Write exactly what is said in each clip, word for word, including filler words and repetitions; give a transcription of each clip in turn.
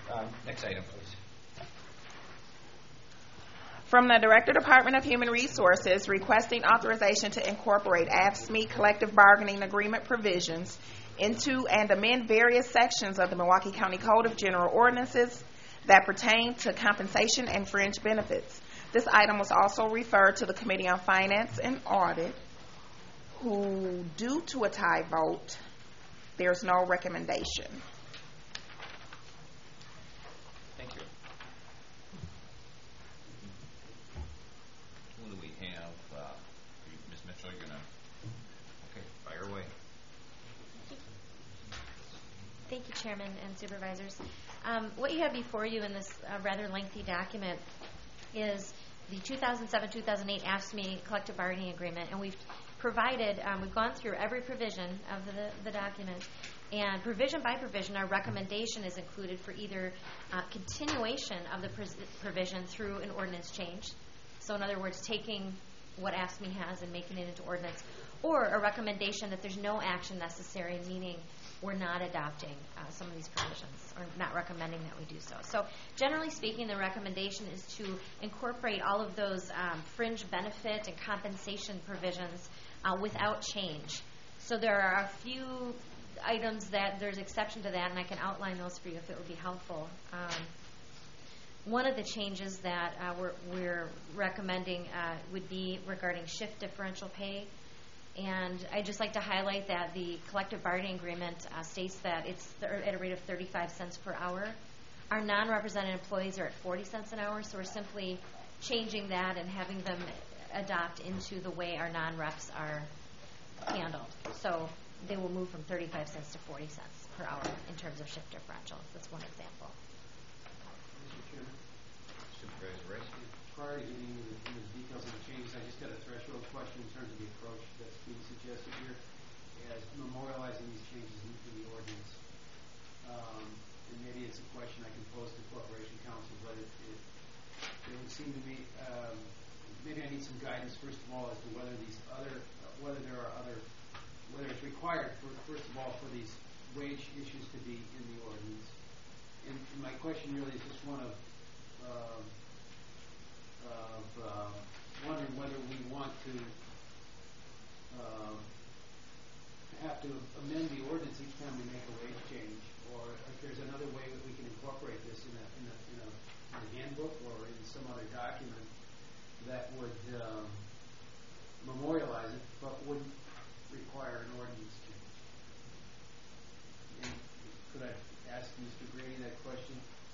Um, next item, please. From the Director, Department of Human Resources, requesting authorization to incorporate A F S C M E collective bargaining agreement provisions into and amend various sections of the Milwaukee County Code of General Ordinances that pertain to compensation and fringe benefits. This item was also referred to the Committee on Finance and Audit, who, due to a tie vote, there's no recommendation. Thank you. Who do we have? Uh, Miz Mitchell, you're going to... Okay, fire away. Thank you, Chairman and Supervisors. Um, what you have before you in this uh, rather lengthy document is the two thousand seven two thousand eight A F S C M E collective bargaining agreement, and we've provided, um, we've gone through every provision of the, the document, and provision by provision, our recommendation is included for either uh, continuation of the provision through an ordinance change. So in other words, taking what A F S C M E has and making it into ordinance, or a recommendation that there's no action necessary, meaning we're not adopting uh, some of these provisions or not recommending that we do so. So generally speaking, the recommendation is to incorporate all of those um, fringe benefit and compensation provisions uh, without change. So there are a few items that there's exception to that, and I can outline those for you if it would be helpful. Um, one of the changes that uh, we're, we're recommending uh, would be regarding shift differential pay. And I'd just like to highlight that the collective bargaining agreement uh, states that it's th at a rate of thirty-five cents per hour. Our non-represented employees are at forty cents an hour, so we're simply changing that and having them adopt into the way our non-reps are handled. So they will move from thirty-five cents to forty cents per hour in terms of shift differential. That's one example. Mister Chairman. Supervisor Rice. Prior to getting into the, into the details of the changes, I just got a threshold question in terms of the approach that's being suggested here as memorializing these changes into the ordinance. Um, and maybe it's a question I can pose to Corporation Counsel, but it, it, it would seem to me um, maybe I need some guidance first of all as to whether these other, uh, whether there are other, whether it's required for first of all for these wage issues to be in the ordinance. And, and my question really is just one of um, of uh, wondering whether we want to uh, have to amend the ordinance each time we make a wage change, or if there's another way that we can incorporate this in a, in a, in a, in a handbook or in some other document that would um, memorialize it but wouldn't require an ordinance change. And could I ask Mister Grady that question?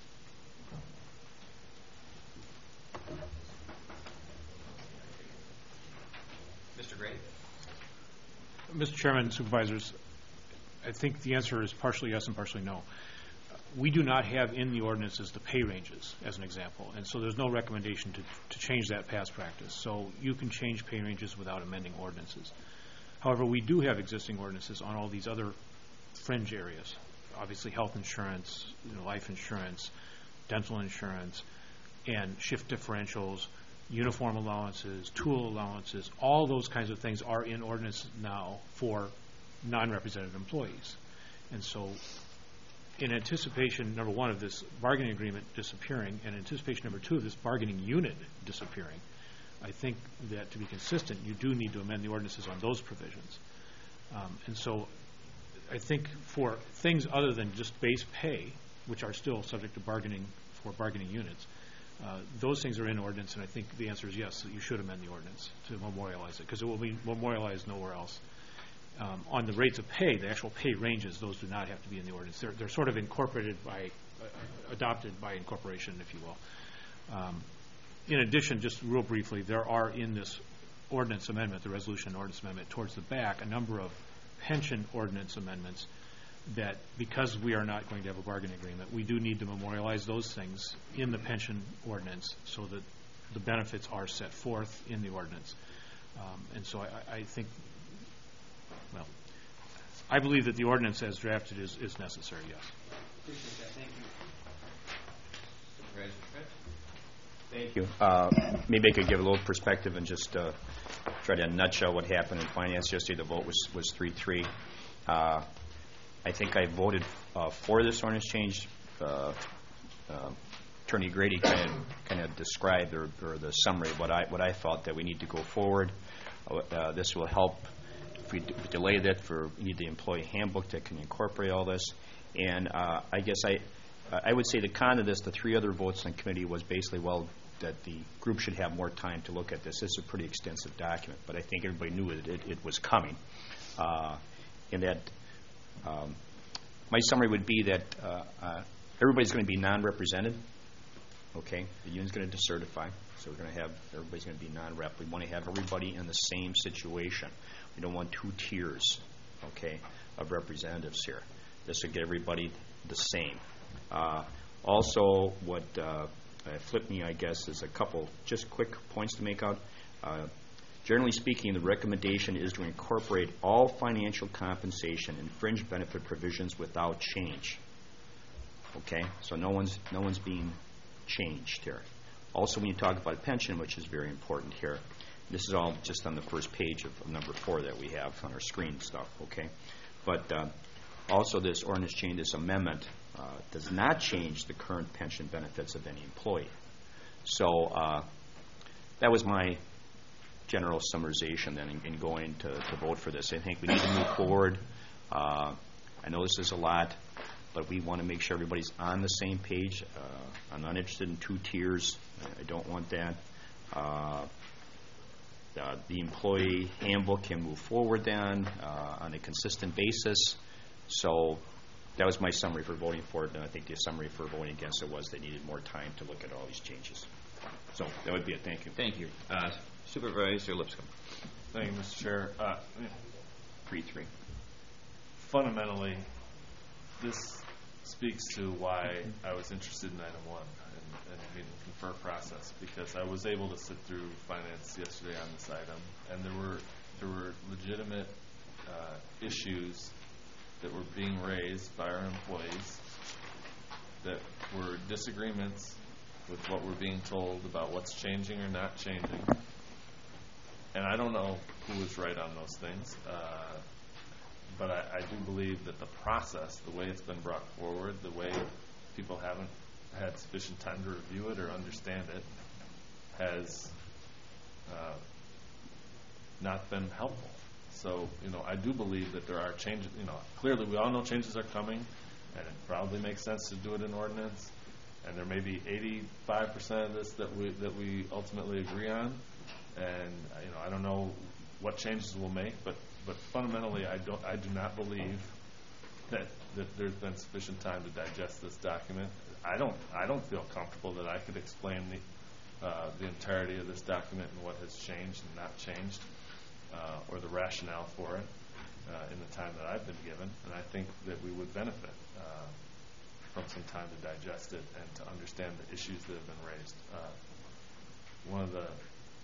Mister Grady. Mister Chairman, Supervisors, I think the answer is partially yes and partially no. We do not have in the ordinances the pay ranges, as an example, and so there's no recommendation to, to change that past practice. So you can change pay ranges without amending ordinances. However, we do have existing ordinances on all these other fringe areas, obviously health insurance, you know, life insurance, dental insurance, and shift differentials, uniform allowances, tool allowances, all those kinds of things are in ordinance now for non-represented employees. And so in anticipation, number one, of this bargaining agreement disappearing, and anticipation number two of this bargaining unit disappearing, I think that to be consistent, you do need to amend the ordinances on those provisions. Um, and so I think for things other than just base pay, which are still subject to bargaining for bargaining units, Uh, those things are in ordinance, and I think the answer is yes, that you should amend the ordinance to memorialize it, because it will be memorialized nowhere else. Um, on the rates of pay, the actual pay ranges, those do not have to be in the ordinance. They're, they're sort of incorporated by, uh, adopted by incorporation, if you will. Um, in addition, just real briefly, there are in this ordinance amendment, the resolution and ordinance amendment, towards the back, a number of pension ordinance amendments that because we are not going to have a bargaining agreement, we do need to memorialize those things in the pension ordinance so that the benefits are set forth in the ordinance. Um, and so I, I think, well, I believe that the ordinance as drafted is, is necessary, yes. Appreciate that. Thank you. Thank you. Uh, maybe I could give a little perspective and just uh, try to nutshell what happened in finance yesterday. The vote was was three three. Uh, I think I voted uh, for this ordinance change uh, uh, Attorney Grady kind of kind of described, or, or the summary of what I what I thought that we need to go forward. Uh, this will help. If we, d- delay that, for we need the employee handbook that can incorporate all this. And uh, I guess I I would say the con of this, the three other votes in the committee was basically, well, that the group should have more time to look at this. This is a pretty extensive document, but I think everybody knew it, it, it was coming. Uh, and that um, my summary would be that uh, uh, everybody's going to be non-represented. Okay, the union's going to decertify, so we're going to have everybody's going to be non-rep. We want to have everybody in the same situation. We don't want two tiers, okay, of representatives here. This will get everybody the same. Uh, also, what uh, flipped me, I guess, is a couple just quick points to make out. Uh, generally speaking, the recommendation is to incorporate all financial compensation and fringe benefit provisions without change. Okay, so no one's no one's being changed here. Also, when you talk about a pension, which is very important here, this is all just on the first page of, of number four that we have on our screen stuff. Okay, but uh, also this ordinance change, this amendment, uh, does not change the current pension benefits of any employee. So uh, that was my general summarization then in, in going to, to vote for this. I think we need to move forward. Uh, I know this is a lot, but we want to make sure everybody's on the same page. Uh, I'm not interested in two tiers. I don't want that. Uh, uh, the employee handbook can move forward then uh, on a consistent basis. So that was my summary for voting for it, and I think the summary for voting against it was they needed more time to look at all these changes. So that would be it. Thank you. Thank you. Uh, Supervisor Lipscomb. Thank you, Mister Chair. Uh, Three, three. fundamentally, this speaks to why I was interested in item one and, and the confer process, because I was able to sit through finance yesterday on this item, and there were there were legitimate uh, issues that were being raised by our employees that were disagreements with what we're being told about what's changing or not changing. And I don't know who was right on those things, uh, but I, I do believe that the process, the way it's been brought forward, the way people haven't had sufficient time to review it or understand it, has uh, not been helpful. So, you know, I do believe that there are changes. You know, clearly we all know changes are coming, and it probably makes sense to do it in ordinance. And there may be eighty-five percent of this that we that we ultimately agree on. And you know, I don't know what changes we'll make, but but fundamentally, I don't I do not believe that that there's been sufficient time to digest this document. I don't I don't feel comfortable that I could explain the uh, the entirety of this document and what has changed and not changed, uh, or the rationale for it uh, in the time that I've been given. And I think that we would benefit uh, from some time to digest it and to understand the issues that have been raised. Uh, one of the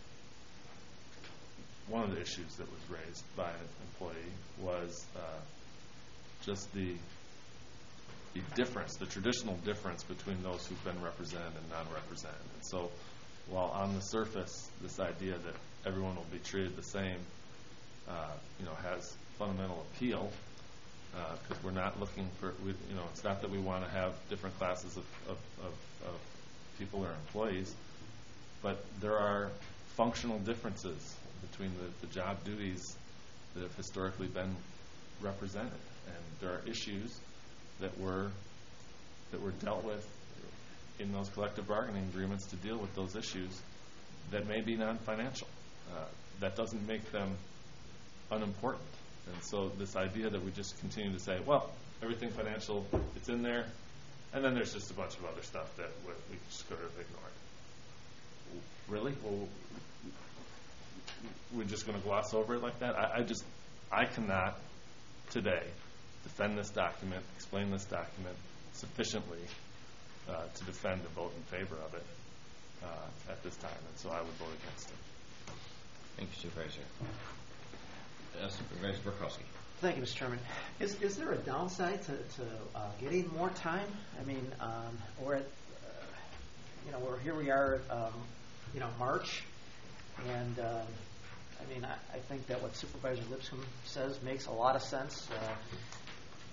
one of the issues that was raised by an employee was uh, just the the difference, the traditional difference between those who've been represented and non-represented. And so, while on the surface, this idea that everyone will be treated the same, uh, you know, has fundamental appeal, because uh, we're not looking for, we, you know, it's not that we want to have different classes of, of, of, of people or employees, but there are functional differences between the, the job duties that have historically been represented, and there are issues that were that were dealt with in those collective bargaining agreements to deal with those issues that may be non-financial. Uh, that doesn't make them unimportant. And so this idea that we just continue to say, well, everything financial, it's in there, and then there's just a bunch of other stuff that we, we just could have ignored. Really? Well, we're just going to gloss over it like that? I, I just, I cannot today defend this document, explain this document sufficiently uh, to defend the vote in favor of it uh, at this time, and so I would vote against it. Thank you, Supervisor. Uh, Supervisor Burkowski. Thank you, Mister Chairman. Is is there a downside to, to uh, getting more time? I mean, um, we're at, uh, you know, we're here we are, um, you know, March, and uh, I mean, I, I think that what Supervisor Lipscomb says makes a lot of sense. Uh,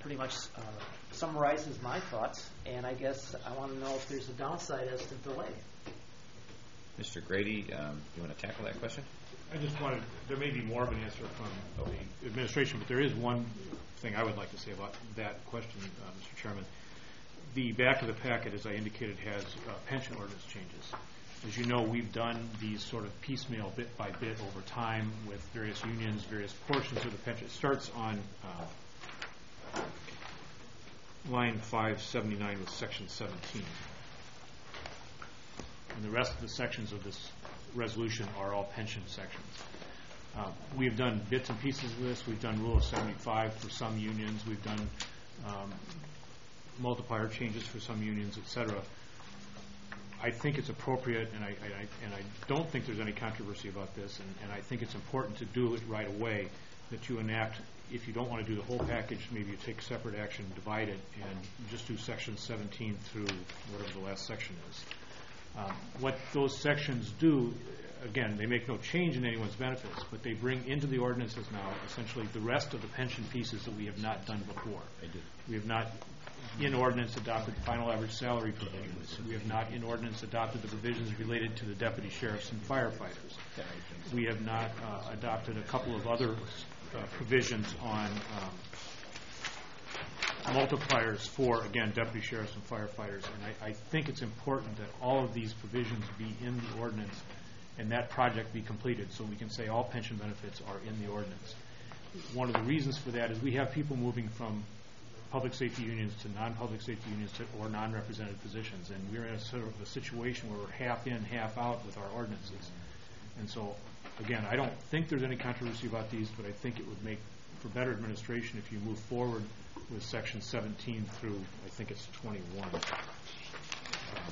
pretty much uh, summarizes my thoughts, and I guess I want to know if there's a downside as to delay. Mister Grady, um, you want to tackle that question? I just wanted, there may be more of an answer from the administration, but there is one thing I would like to say about that question, uh, Mister Chairman. The back of the packet, as I indicated, has uh, pension ordinance changes. As you know, we've done these sort of piecemeal bit by bit over time with various unions, various portions of the pension. It starts on uh, line five seventy-nine with section seventeen. And the rest of the sections of this resolution are all pension sections. Uh, we have done bits and pieces of this. We've done Rule of seventy-five for some unions. We've done um, multiplier changes for some unions, et cetera. I think it's appropriate, and I, I, and I don't think there's any controversy about this, and, and I think it's important to do it right away, that you enact, if you don't want to do the whole package, maybe you take separate action, divide it, and just do section seventeen through whatever the last section is. Um, what those sections do, again, they make no change in anyone's benefits, but they bring into the ordinances now essentially the rest of the pension pieces that we have not done before. We have not in ordinance adopted final average salary provisions. We have not in ordinance adopted the provisions related to the deputy sheriffs and firefighters. We have not uh, adopted a couple of other uh, provisions on um, multipliers for, again, deputy sheriffs and firefighters. And I, I think it's important that all of these provisions be in the ordinance and that project be completed so we can say all pension benefits are in the ordinance. One of the reasons for that is we have people moving from public safety unions to non-public safety unions to, or non-represented positions, and we're in a sort of a situation where we're half in, half out with our ordinances. And so, again, I don't think there's any controversy about these, but I think it would make for better administration if you move forward with section seventeen through, I think it's twenty-one. Um,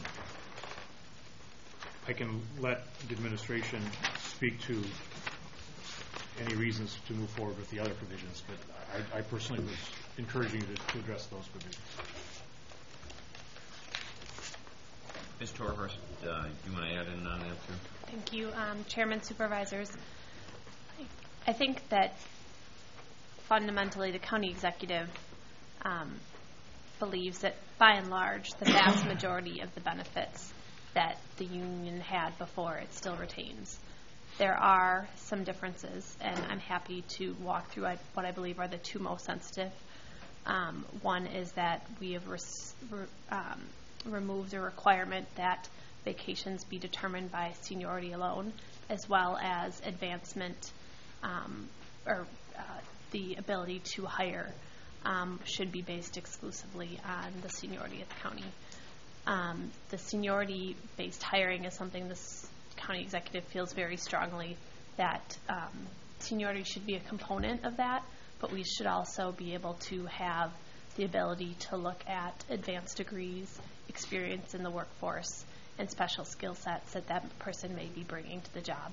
I can let the administration speak to any reasons to move forward with the other provisions, but I, I personally was encouraging you to, to address those provisions. Miz Torhorst, uh, you want to add in on that too? Thank you, um, Chairman, Supervisors. I think that fundamentally the county executive um, believes that by and large the vast majority of the benefits that the union had before it still retains. There are some differences, and I'm happy to walk through what I believe are the two most sensitive. Um, one is that we have res- re- um, removed the requirement that vacations be determined by seniority alone, as well as advancement um, or uh, the ability to hire um, should be based exclusively on the seniority of the county. Um, the seniority-based hiring is something this county executive feels very strongly that um, seniority should be a component of that, but we should also be able to have the ability to look at advanced degrees, experience in the workforce, and special skill sets that that person may be bringing to the job.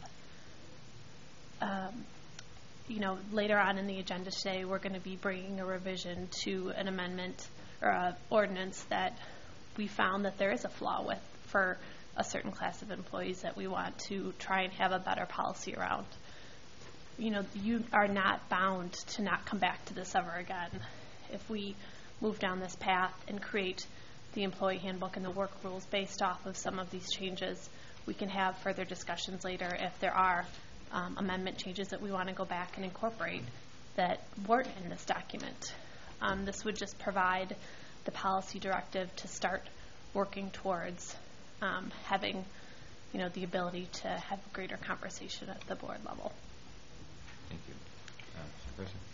Um, you know, later on in the agenda today, we're going to be bringing a revision to an amendment or an ordinance that we found that there is a flaw with for a certain class of employees that we want to try and have a better policy around. You know, you are not bound to not come back to this ever again. If we move down this path and create the employee handbook and the work rules based off of some of these changes, we can have further discussions later if there are um, amendment changes that we want to go back and incorporate that weren't in this document. Um, this would just provide the policy directive to start working towards um, having, you know, the ability to have greater conversation at the board level. Thank you. Uh, Mister President.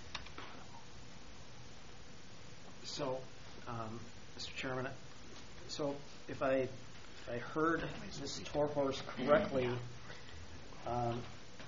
So, um, Mister Chairman, so if I if I heard Miz Torhorst correctly, um,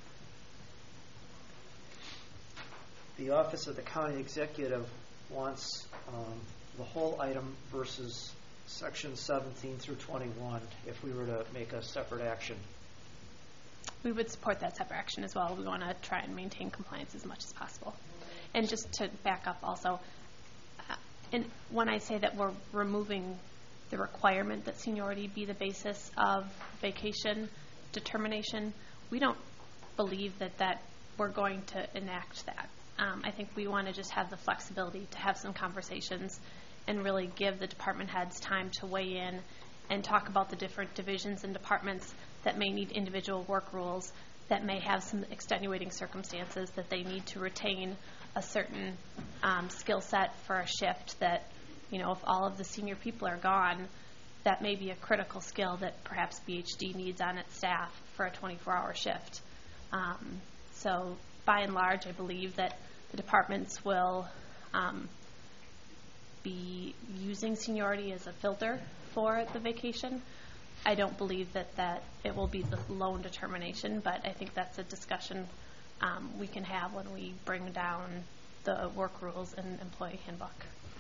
the Office of the County Executive wants um, the whole item versus section seventeen through twenty-one if we were to make a separate action. We would support that separate action as well. We want to try and maintain compliance as much as possible. And just to back up also, uh, and when I say that we're removing the requirement that seniority be the basis of vacation determination, we don't believe that, that we're going to enact that. Um, I think we want to just have the flexibility to have some conversations and really give the department heads time to weigh in and talk about the different divisions and departments that may need individual work rules, that may have some extenuating circumstances, that they need to retain a certain um, skill set for a shift that, you know, if all of the senior people are gone, that may be a critical skill that perhaps B H D needs on its staff for a twenty-four hour shift. Um, so by and large, I believe that the departments will um, be using seniority as a filter for the vacation. I don't believe that, that it will be the lone determination, but I think that's a discussion um, we can have when we bring down the work rules and employee handbook.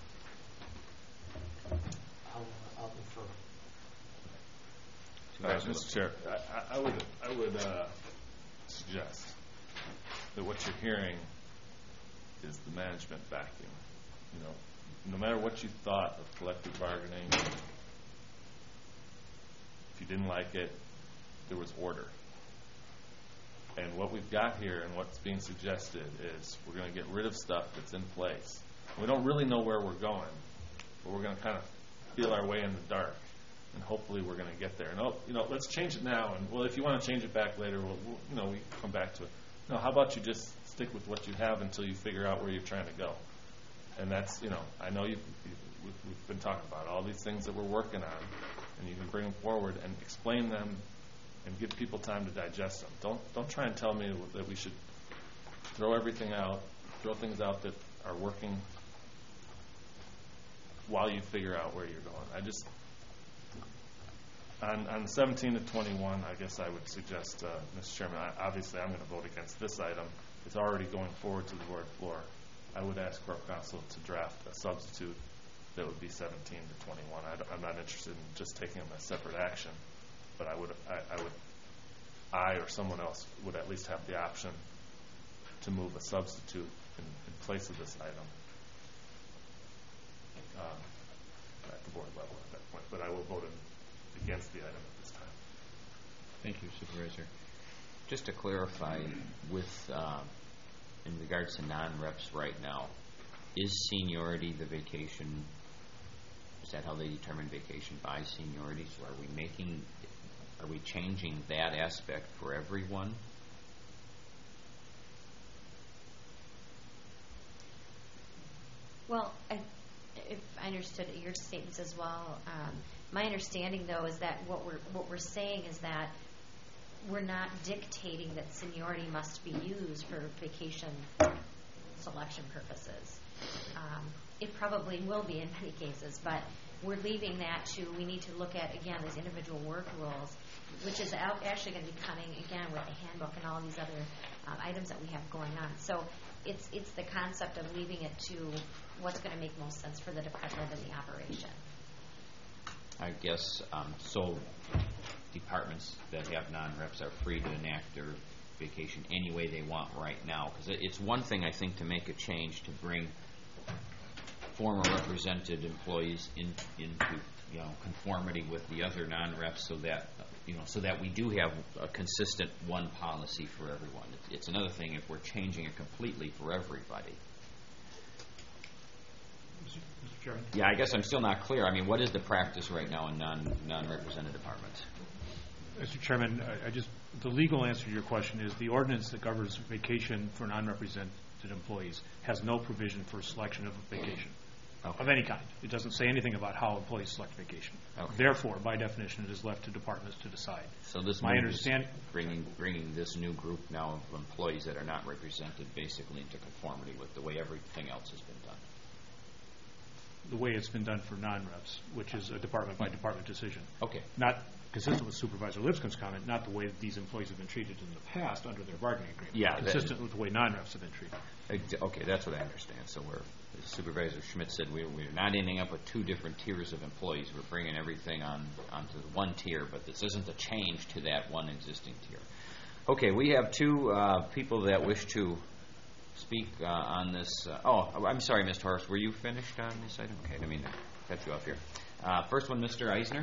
I'll, I'll defer. Uh, Mister Chair, I, I would I would uh, suggest that what you're hearing is the management vacuum. You know, no matter what you thought of collective bargaining, if you didn't like it, there was order. And what we've got here and what's being suggested is we're going to get rid of stuff that's in place. We don't really know where we're going, but we're going to kind of feel our way in the dark, and hopefully we're going to get there. And oh, you know, let's change it now. And well, if you want to change it back later, we'll, we'll you know, we come back to it. No, how about you just stick with what you have until you figure out where you're trying to go? And that's, you know, I know you've, you've, we've been talking about all these things that we're working on, and you can bring them forward and explain them and give people time to digest them. Don't don't try and tell me that we should throw everything out, throw things out that are working while you figure out where you're going. I just, on, on seventeen to twenty-one, I guess I would suggest, uh, Mister Chairman, I, obviously I'm going to vote against this item. It's already going forward to the board floor. I would ask Corp Counsel to draft a substitute that would be seventeen to twenty-one. I, I'm not interested in just taking them as separate action, but I would, I, I would, I or someone else would at least have the option to move a substitute in, in place of this item um, at the board level at that point. But I will vote in, against the item at this time. Thank you, Supervisor. Just to clarify, with uh, in regards to non-reps right now, is seniority the vacation? Is that how they determine vacation, by seniority? So are we making, are we changing that aspect for everyone? Well, I, if I understood your statements as well, um, my understanding though is that what we're what we're saying is that we're not dictating that seniority must be used for vacation selection purposes. Um, it probably will be in many cases, but we're leaving that to, we need to look at, again, these individual work rules, which is out, actually going to be coming, again, with the handbook and all these other uh, items that we have going on. So it's it's the concept of leaving it to what's going to make most sense for the department and the operation. I guess, um, so departments that have non-reps are free to enact their vacation any way they want right now. Because it's one thing, I think, to make a change to bring former represented employees in, into, you know, conformity with the other non-reps, so that, you know, so that we do have a consistent one policy for everyone. It's, it's another thing if we're changing it completely for everybody. Mister Chairman? Yeah, I guess I'm still not clear. I mean, what is the practice right now in non, non-represented departments? Mister Chairman, I, I just, the legal answer to your question is the ordinance that governs vacation for non-represented employees has no provision for selection of a vacation okay. of any kind. It doesn't say anything about how employees select vacation. Okay. Therefore, by definition, it is left to departments to decide. So this my understand bringing bringing this new group now of employees that are not represented basically into conformity with the way everything else has been done. The way it's been done for non-reps, which is a department by department decision. Okay. Not consistent with Supervisor Lipscomb's comment, not the way that these employees have been treated in the past under their bargaining agreement. Yeah. Consistent that, with the way non-reps have been treated. Okay, that's what I understand. So we're, as Supervisor Schmidt said, we're, we're not ending up with two different tiers of employees. We're bringing everything on onto one tier, but this isn't a change to that one existing tier. Okay, we have two uh, people that wish to speak uh, on this. Uh, oh, I'm sorry, Mister Horace, were you finished on this item? Okay, I mean, cut you off here. Uh, first one, Mister Eisner.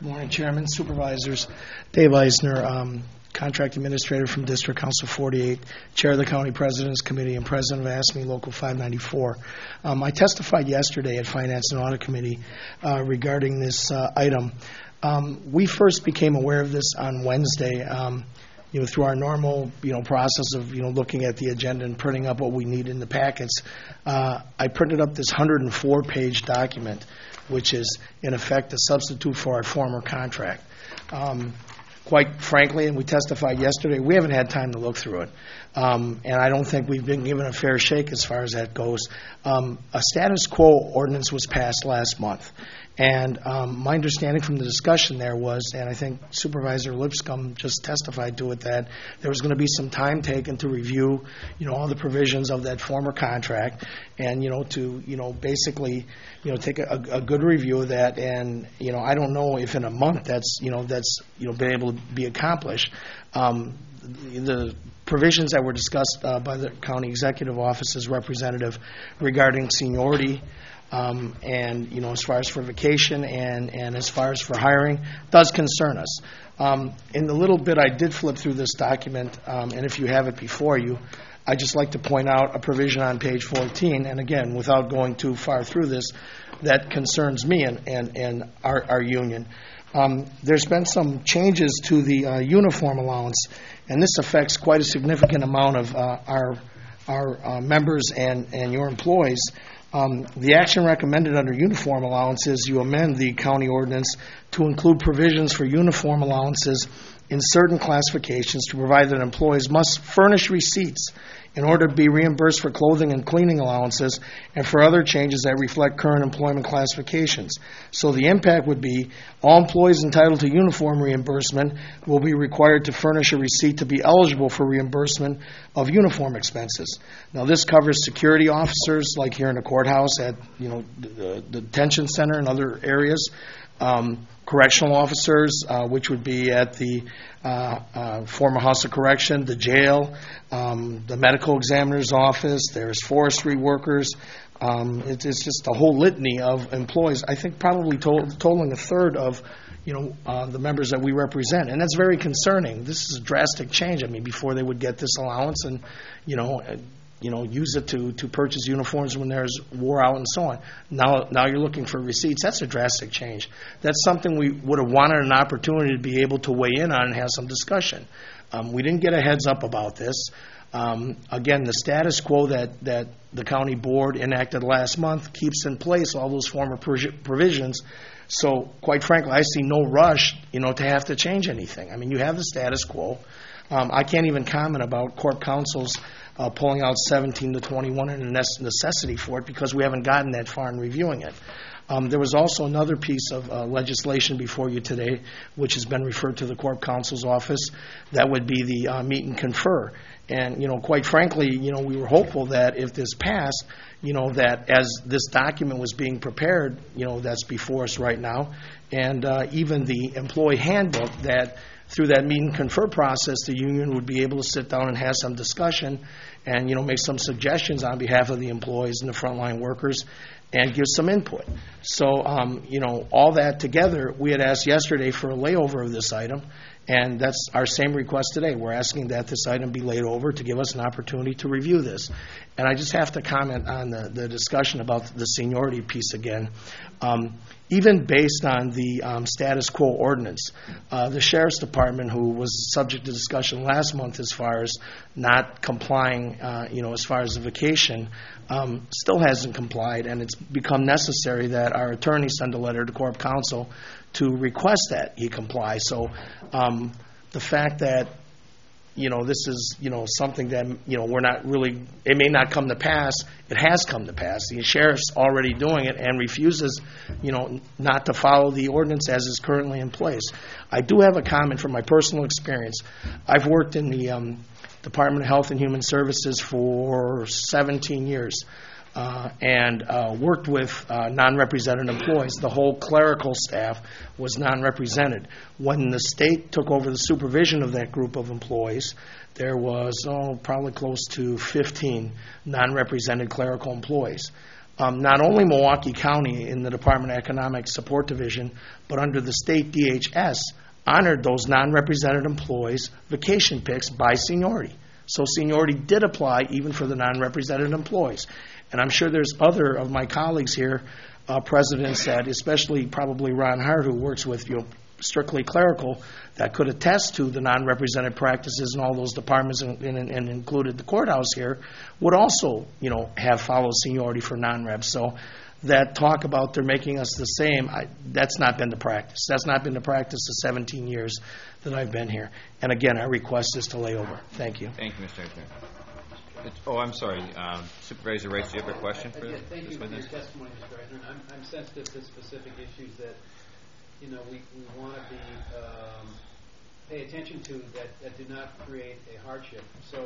Good morning, Chairman, Supervisors. Dave Eisner, um, Contract Administrator from District Council forty-eight, Chair of the County President's Committee, and President of AFSCME Local five ninety-four. Um, I testified yesterday at Finance and Audit Committee uh, regarding this uh, item. Um, we first became aware of this on Wednesday, um, you know, through our normal, you know, process of, you know, looking at the agenda and printing up what we need in the packets. Uh, I printed up this one hundred four page document, which is, in effect, a substitute for our former contract. Um, Quite frankly, and we testified yesterday, we haven't had time to look through it. Um, and I don't think we've been given a fair shake as far as that goes. Um, a status quo ordinance was passed last month. And um, my understanding from the discussion there was, and I think Supervisor Lipscomb just testified to it, that there was going to be some time taken to review, you know, all the provisions of that former contract, and you know, to you know, basically, you know, take a, a good review of that. And you know, I don't know if in a month that's you know that's you know been able to be accomplished. Um, the, the provisions that were discussed uh, by the county executive office's representative regarding seniority. Um, and, you know, as far as for vacation and, and as far as for hiring, does concern us. Um, in the little bit I did flip through this document, um, and if you have it before you, I'd just like to point out a provision on page fourteen, and again, without going too far through this, that concerns me and, and, and our, our union. Um, there's been some changes to the uh, uniform allowance, and this affects quite a significant amount of uh, our, our uh, members and, and your employees. Um, the action recommended under uniform allowances, you amend the county ordinance to include provisions for uniform allowances in certain classifications to provide that employees must furnish receipts in order to be reimbursed for clothing and cleaning allowances and for other changes that reflect current employment classifications. So the impact would be all employees entitled to uniform reimbursement will be required to furnish a receipt to be eligible for reimbursement of uniform expenses. Now this covers security officers like here in the courthouse, at you know the, the detention center and other areas, um, correctional officers, uh, which would be at the uh, uh, former House of Correction, the jail, um, the medical examiner's office, there's forestry workers. Um, it, it's just a whole litany of employees, I think probably to- totaling a third of you know, uh, the members that we represent. And that's very concerning. This is a drastic change. I mean, before they would get this allowance and, you know, uh, you know, use it to, to purchase uniforms when there's war out and so on. Now, now you're looking for receipts. That's a drastic change. That's something we would have wanted an opportunity to be able to weigh in on and have some discussion. Um, we didn't get a heads up about this. Um, again, the status quo that, that the county board enacted last month keeps in place all those former provisions. So, quite frankly, I see no rush, you know, to have to change anything. I mean, you have the status quo. Um, I can't even comment about Corp Council's uh, pulling out seventeen to twenty-one and a necessity for it because we haven't gotten that far in reviewing it. Um, there was also another piece of uh, legislation before you today, which has been referred to the Corp Council's office. That would be the uh, meet and confer. And, you know, quite frankly, you know, we were hopeful that if this passed, you know, that as this document was being prepared, you know, that's before us right now, and uh, even the employee handbook, that through that meet and confer process, the union would be able to sit down and have some discussion and, you know, make some suggestions on behalf of the employees and the frontline workers and give some input. So, um, you know, all that together, we had asked yesterday for a layover of this item, and that's our same request today. We're asking that this item be laid over to give us an opportunity to review this. And I just have to comment on the, the discussion about the seniority piece again. Um, even based on the um, status quo ordinance, uh, the Sheriff's Department, who was subject to discussion last month as far as not complying, uh, you know, as far as the vacation, um, still hasn't complied, and it's become necessary that our attorney send a letter to Corp Council to request that he comply. So um, the fact that, you know, this is, you know, something that, you know, we're not really, it may not come to pass, it has come to pass. The sheriff's already doing it and refuses, you know, not to follow the ordinance as is currently in place. I do have a comment from my personal experience. I've worked in the um, Department of Health and Human Services for seventeen years. Uh, and uh, worked with uh, non-represented employees. The whole clerical staff was non-represented. When the state took over the supervision of that group of employees, there was oh, probably close to fifteen non-represented clerical employees. um, not only Milwaukee County in the Department of Economic Support Division, but under the state D H S, honored those non-represented employees' vacation picks by seniority. So seniority did apply even for the non-represented employees. And I'm sure there's other of my colleagues here, uh, presidents that, especially probably Ron Hart, who works with you know, strictly clerical, that could attest to the non-represented practices in all those departments and, and, and included the courthouse here, would also, you know, have followed seniority for non-reps. So that talk about they're making us the same, I, that's not been the practice. That's not been the practice the seventeen years that I've been here. And again, I request this to lay over. Thank you. Thank you, Mister Eisner. It's, oh, I'm sorry. Um, Supervisor Rice, do you have a question for uh, yeah, this? Thank this you for witness? your testimony, Mister Eisner. I'm, I'm sensitive to specific issues that, you know, we, we want to be, um, pay attention to that, that do not create a hardship. So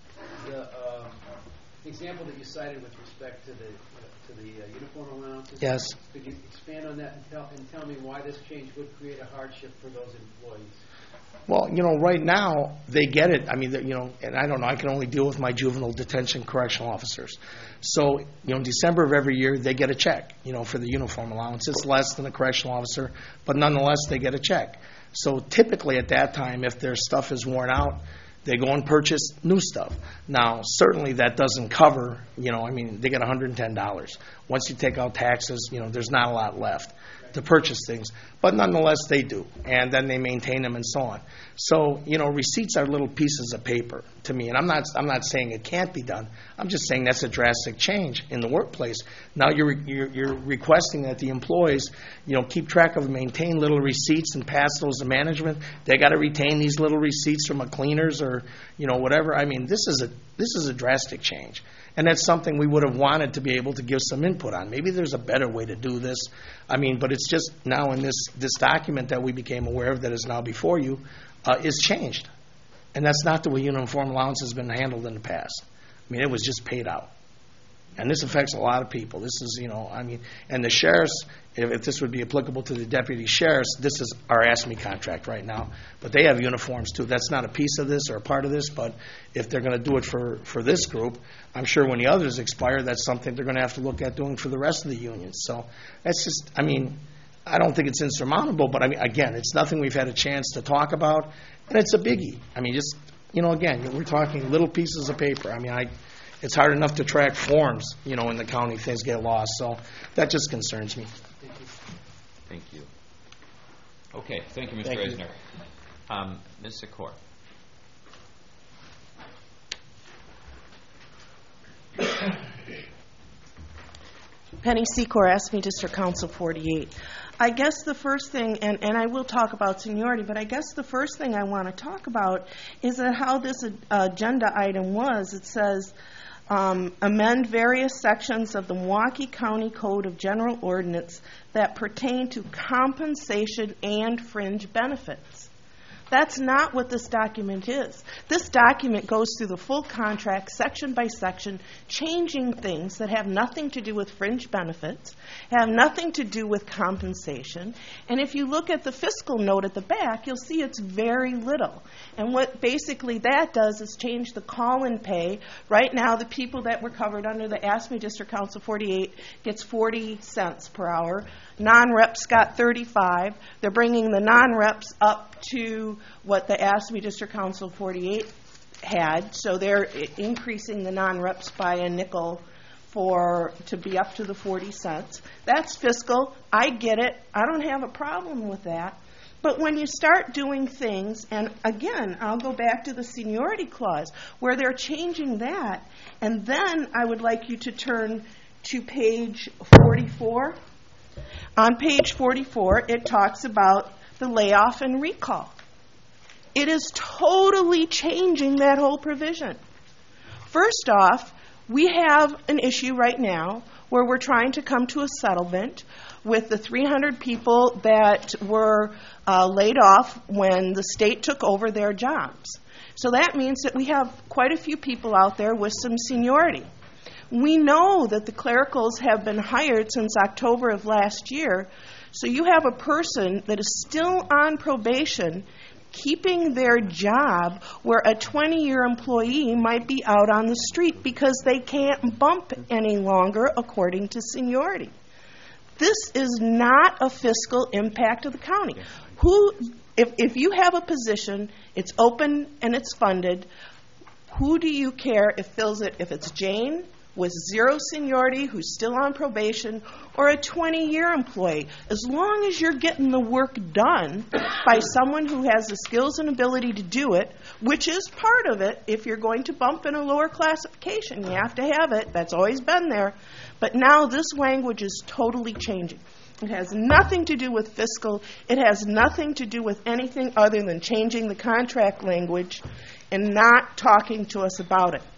the um, example that you cited with respect to the uh, to the uh, uniform allowances. Yes. Could you expand on that and tell and tell me why this change would create a hardship for those employees? Well, you know, right now, they get it. I mean, you know, and I don't know, I can only deal with my juvenile detention correctional officers. So, you know, in December of every year, they get a check, you know, for the uniform allowance. It's less than a correctional officer, but nonetheless, they get a check. So typically at that time, if their stuff is worn out, they go and purchase new stuff. Now, certainly that doesn't cover, you know, I mean, they get one hundred ten dollars. Once you take out taxes, you know, there's not a lot left to purchase things. But nonetheless, they do. And then they maintain them and so on. So, you know, receipts are little pieces of paper to me. And I'm not I'm not saying it can't be done. I'm just saying that's a drastic change in the workplace. Now you're you're, you're requesting that the employees, you know, keep track of and maintain little receipts and pass those to management. They got to retain these little receipts from a cleaners or, you know, whatever. I mean, this is a this is a drastic change. And that's something we would have wanted to be able to give some input on. Maybe there's a better way to do this. I mean, but it's just now in this, this document that we became aware of that is now before you uh, is changed. And that's not the way uniform allowance has been handled in the past. I mean, it was just paid out. And this affects a lot of people. This is, you know, I mean, and the sheriffs, if, if this would be applicable to the deputy sheriffs, this is our AFSCME contract right now. But they have uniforms too. That's not a piece of this or a part of this, but if they're going to do it for, for this group, I'm sure when the others expire, that's something they're going to have to look at doing for the rest of the unions. So that's just, I mean, I don't think it's insurmountable, but I mean, again, it's nothing we've had a chance to talk about, and it's a biggie. I mean, just, you know, again, we're talking little pieces of paper. I mean, I. It's hard enough to track forms, you know, in the county. Things get lost. So that just concerns me. Thank you. Okay. Thank you, Mister Thank Eisner. You. Um, Miz Secor. Penny Secor, AFSCME District Council forty-eight. I guess the first thing, and, and I will talk about seniority, but I guess the first thing I want to talk about is that how this uh, agenda item was. It says, um, amend various sections of the Milwaukee County Code of General Ordinance that pertain to compensation and fringe benefits. That's not what this document is. This document goes through the full contract, section by section, changing things that have nothing to do with fringe benefits, have nothing to do with compensation. And if you look at the fiscal note at the back, you'll see it's very little. And what basically that does is change the call-in pay. Right now, the people that were covered under the AFSCME District Council forty-eight gets forty cents per hour. Non-reps got thirty-five. They're bringing the non-reps up to what the AFSCME District Council forty-eight had, so they're increasing the non-reps by a nickel for to be up to the forty cents. That's fiscal. I get it. I don't have a problem with that. But when you start doing things, and again, I'll go back to the seniority clause, where they're changing that, and then I would like you to turn to page forty-four. On page forty-four, it talks about the layoff and recall. It is totally changing that whole provision. First off, we have an issue right now where we're trying to come to a settlement with the three hundred people that were uh, laid off when the state took over their jobs. So that means that we have quite a few people out there with some seniority. We know that the clericals have been hired since October of last year, so you have a person that is still on probation keeping their job where a twenty-year employee might be out on the street because they can't bump any longer according to seniority. This is not a fiscal impact of the county. Who, if, if you have a position, it's open and it's funded, who do you care if fills it, if it's Jane with zero seniority who's still on probation or a twenty-year employee? As long as you're getting the work done by someone who has the skills and ability to do it, which is part of it. If you're going to bump in a lower classification, you have to have it. That's always been there. But now this language is totally changing. It has nothing to do with fiscal. It has nothing to do with anything other than changing the contract language and not talking to us about it.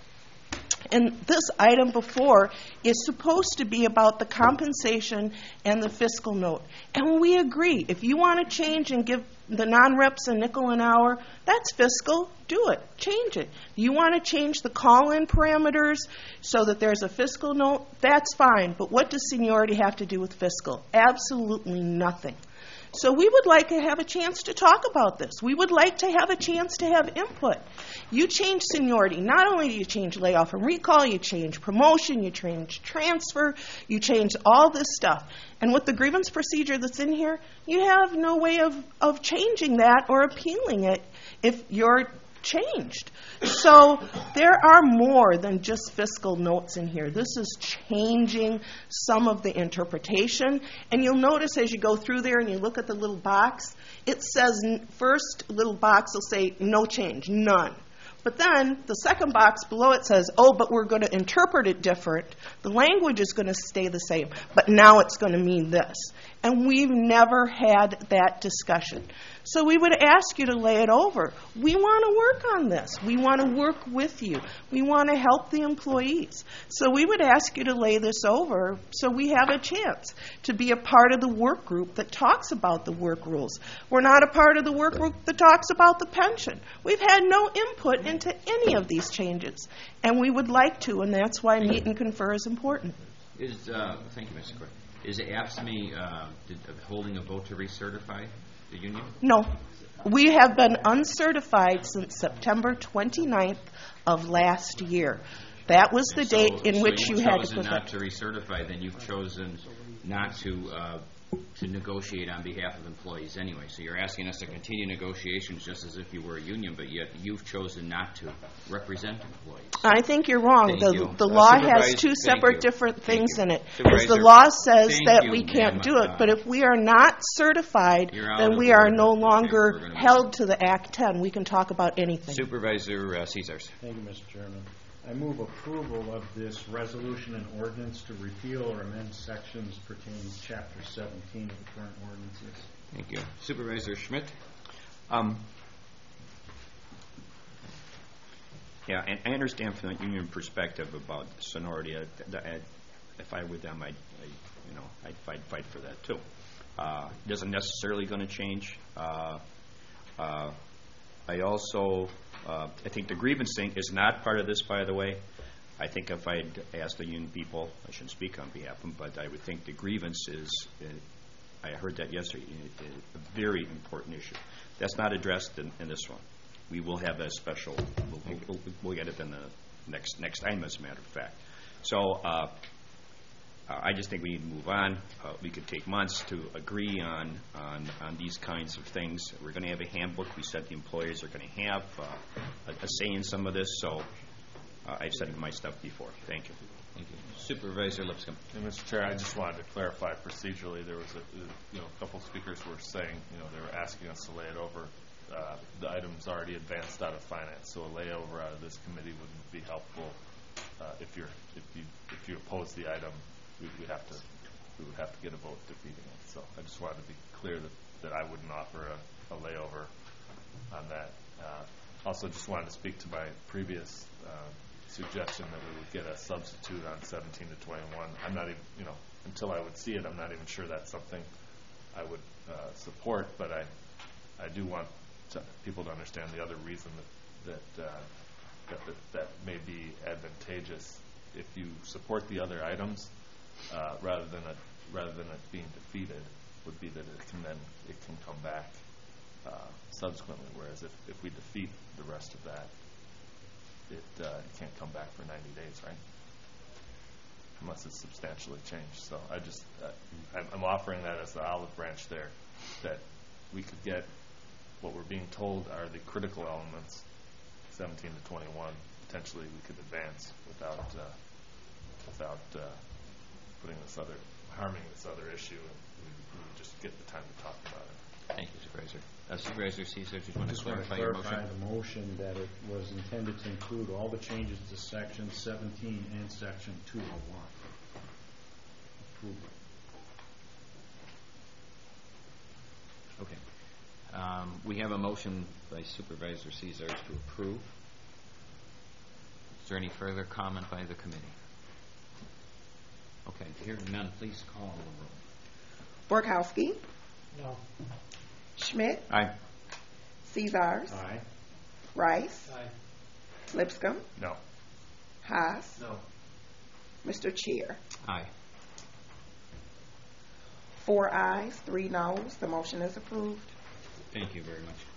And this item before is supposed to be about the compensation and the fiscal note. And we agree. If you want to change and give the non-reps a nickel an hour, that's fiscal. Do it. Change it. You want to change the call-in parameters so that there's a fiscal note? That's fine. But what does seniority have to do with fiscal? Absolutely nothing. So we would like to have a chance to talk about this. We would like to have a chance to have input. You change seniority. Not only do you change layoff and recall, you change promotion, you change transfer, you change all this stuff. And with the grievance procedure that's in here, you have no way of, of changing that or appealing it if you're changed. So there are more than just fiscal notes in here. This is changing some of the interpretation. And you'll notice as you go through there and you look at the little box, it says, first little box will say no change, none. But then the second box below it says, oh, but we're going to interpret it different. The language is going to stay the same, but now it's going to mean this. And we've never had that discussion. So we would ask you to lay it over. We want to work on this. We want to work with you. We want to help the employees. So we would ask you to lay this over so we have a chance to be a part of the work group that talks about the work rules. We're not a part of the work group that talks about the pension. We've had no input into any of these changes, and we would like to, and that's why meet and confer is important. Is uh, thank you, Miz Court. Is A F S M E uh, did, uh, holding a vote to recertify the union? No. We have been uncertified since September twenty-ninth of last year. That was the so, date in so which you had to put chosen not that. to recertify, then you've chosen not to uh, to negotiate on behalf of employees anyway. So you're asking us to continue negotiations just as if you were a union, but yet you've chosen not to represent employees. I think you're wrong. Thank the you. the Uh, law has Supervisor, two thank separate you. different Thank things you. in it. Because the Supervisor, law says thank that you, we can't ma'am. do it. Uh, But if we are not certified, You're out then of we are order. no Okay, longer we're gonna move held on. to the Act ten. We can talk about anything. Supervisor uh, Caesars. Thank you, Mister Chairman. I move approval of this resolution and ordinance to repeal or amend sections pertaining to Chapter seventeen of the current ordinances. Thank you. Supervisor Schmidt. Um, yeah, and I understand from the union perspective about seniority. I, I, if I were them, I'd, I, you know, I'd fight, fight for that too. Uh, it isn't necessarily going to change. Uh, uh, I also, uh, I think the grievance thing is not part of this, by the way. I think if I'd asked the union people, I shouldn't speak on behalf of them, but I would think the grievance is, uh, I heard that yesterday, a very important issue. That's not addressed in, in this one. We will have a special, we'll, we'll, we'll get it in the next next item, as a matter of fact. So uh, uh, I just think we need to move on. Uh, we could take months to agree on, on, on these kinds of things. We're going to have a handbook. We said the employers are going to have uh, a, a say in some of this. So uh, I've said my stuff before. Thank you. Thank you. Supervisor Lipscomb. And Mister Chair, I just wanted to clarify procedurally. There was a, you know, a couple of speakers were saying, you know, they were asking us to lay it over. Uh, the item's already advanced out of finance, so a layover out of this committee wouldn't be helpful. Uh, if you're, if you, if you oppose the item, we would have to, we would have to get a vote defeating it. So I just wanted to be clear that, that I wouldn't offer a, a layover on that. Uh, also, just wanted to speak to my previous uh, suggestion that we would get a substitute on seventeen to twenty-one. I'm not even, you know, until I would see it, I'm not even sure that's something I would uh, support, but I, I do want to, people to understand the other reason that that, uh, that that that may be advantageous if you support the other items uh, rather than a, rather than it being defeated would be that it can then it can come back uh, subsequently, whereas if, if we defeat the rest of that, it, uh, it can't come back for ninety days, right? Unless it's substantially changed. So I just, uh, I'm, I'm offering that as the olive branch there, that we could get what we're being told are the critical elements, seventeen to twenty-one, potentially we could advance without uh, without uh, putting this other, harming this other issue, and we, we would just get the time to talk about it. Thank you, Supervisor. Uh, Supervisor Caesar, did you want to Just want to clarify your motion? clarify the motion that it was intended to include all the changes to section seventeen and section two oh one. Approval. Okay. Um, we have a motion by Supervisor Caesar to approve. Is there any further comment by the committee? Okay, hearing none, please call the roll. Borkowski. No. Schmidt. Aye. Caesars. Aye. Rice. Aye. Lipscomb. No. Haas. No. Mister Chair. Aye. Four ayes, three noes. The motion is approved. Thank you very much.